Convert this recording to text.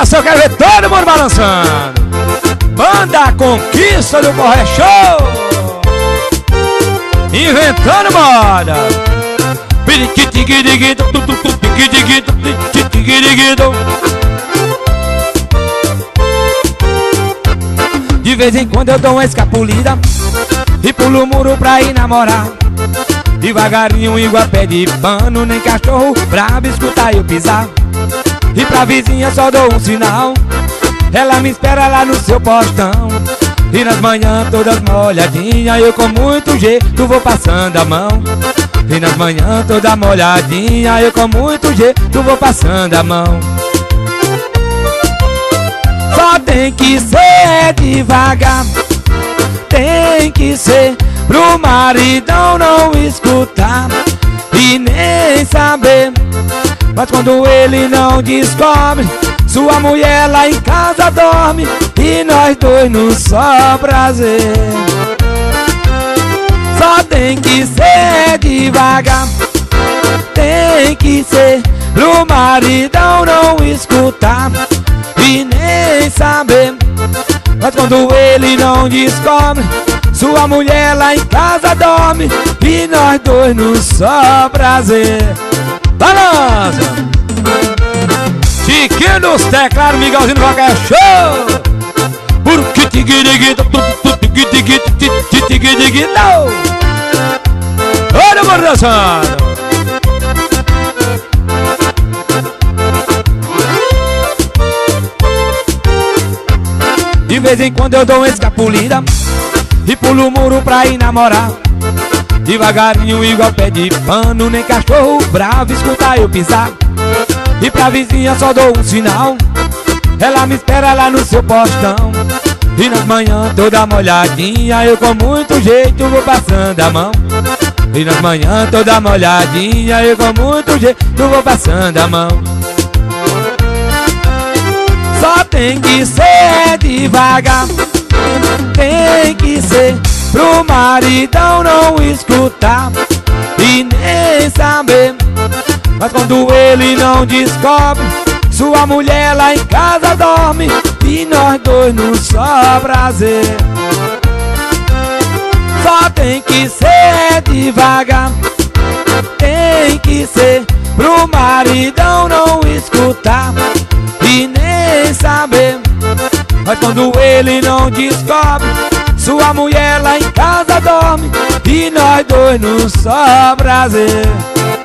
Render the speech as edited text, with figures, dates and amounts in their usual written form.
balança, eu quero ver todo mundo balançando. Banda Conquista do Borré Show, inventando moda. De vez em quando eu dou uma escapulida e pulo o muro pra ir namorar. Devagarinho igual pé de pano, nem cachorro brabo escutar eu pisar. E pra vizinha só dou um sinal, ela me espera lá no seu postão. E nas manhãs todas molhadinhas, eu com muito jeito vou passando a mão. E nas manhãs toda molhadinha, eu com muito jeito vou passando a mão. Só tem que ser devagar, tem que ser pro maridão não escutar e nem saber. Mas quando ele não descobre, sua mulher lá em casa dorme e nós dois no só prazer. Só tem que ser devagar, tem que ser pro maridão não escutar e nem saber. Mas quando ele não descobre, sua mulher lá em casa dorme e nós dois no só prazer. Balança! Chiquinho dos teclados, Miguelzinho do Borré Show. Olha o mundo dançando. De vez em quando eu dou uma escapulida e pulo o muro pra ir namorar. Devagarinho igual pé de pano, nem cachorro bravo escutar eu pisar. E pra vizinha só dou um sinal, ela me espera lá no seu postão. E nas manhãs toda molhadinha, eu com muito jeito vou passando a mão. E nas manhãs toda molhadinha, eu com muito jeito vou passando a mão. Só tem que ser devagar, tem que ser pro maridão não escutar e nem saber. Mas quando ele não descobre, sua mulher lá em casa dorme e nós dois no só prazer. Só tem que ser devagar, tem que ser pro maridão não escutar e nem saber. Mas quando ele não descobre, sua mulher lá em casa dorme e nós dois no só prazer.